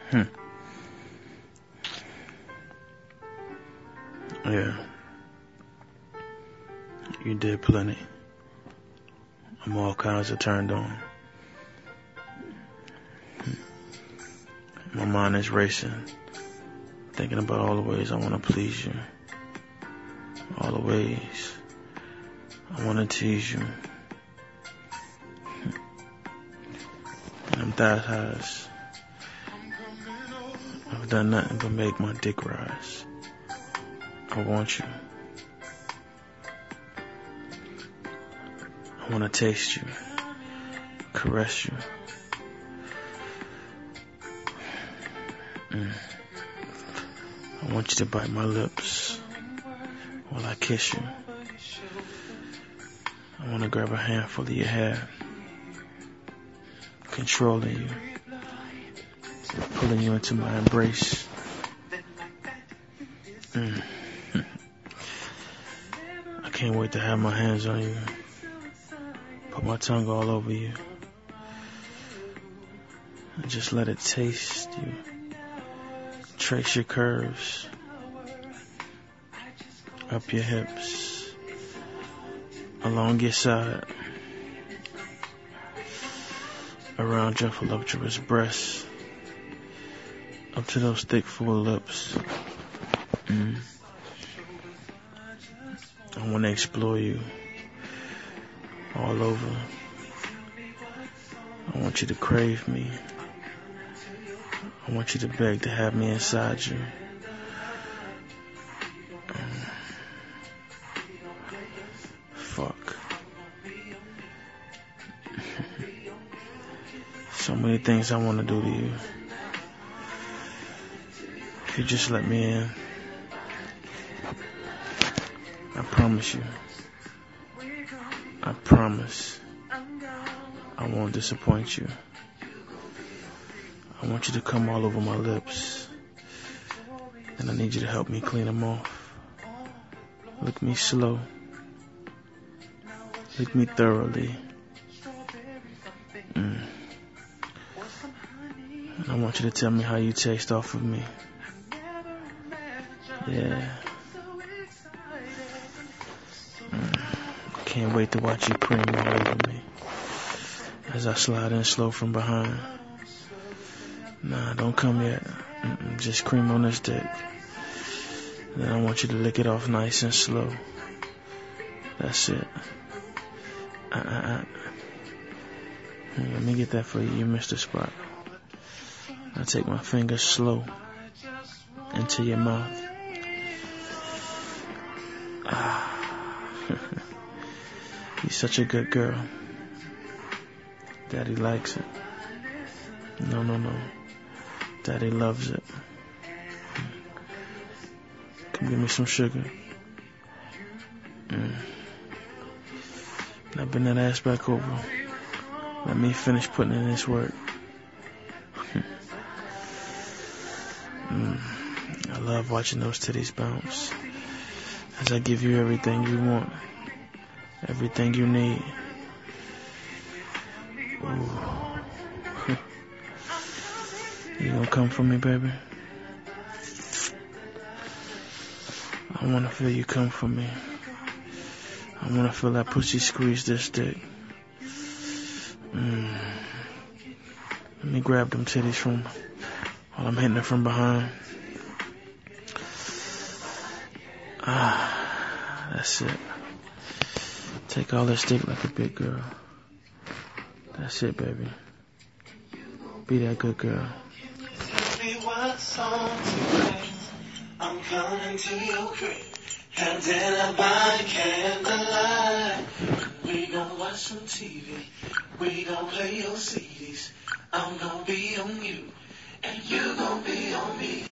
Hmm. Yeah. You did plenty. I'm all kinds of turned on. My mind is racing, thinking about all the ways I want to please you. All the ways I want to tease you. And I'm that highs. I've done nothing but make my dick rise. I want you. I want to taste you, caress you. I want you to bite my lips while I kiss you. I want to grab a handful of your hair, controlling you, pulling you into my embrace. I can't wait to have my hands on you, put my tongue all over you, and just let it taste you, trace your curves, up your hips, along your side, around your voluptuous breasts, up to those thick, full lips. I want to explore you all over. I want you to crave me. I want you to beg to have me inside you. Fuck. So many things I want to do to you. If you just let me in, I promise you. I promise I won't disappoint you. I want you to come all over my lips, and I need you to help me clean them off. Lick me slow. Lick me thoroughly. And I want you to tell me how you taste off of me. Yeah. Can't wait to watch you cream all over me as I slide in slow from behind. Nah, don't come yet. Just cream on this dick. Then I want you to lick it off nice and slow. That's it. Let me get that for you. You missed the spot. I take my fingers slow into your mouth. You're such a good girl. Daddy likes it. No. Daddy loves it. Come give me some sugar. Now bend that ass back over. Let me finish putting in this work. I love watching those titties bounce as I give you everything you want, everything you need. Ooh. You gonna come for me, baby? I wanna feel you come for me. I wanna feel that pussy squeeze this dick. Let me grab them titties from while I'm hitting it from behind. That's it. Take all this dick like a big girl. That's it, baby. Be that good girl. Tell me what's on tonight. I'm coming to your crib. Have dinner by candlelight. We gon' watch some TV. We gon' play your CDs. I'm gon' be on you, and you gon' be on me.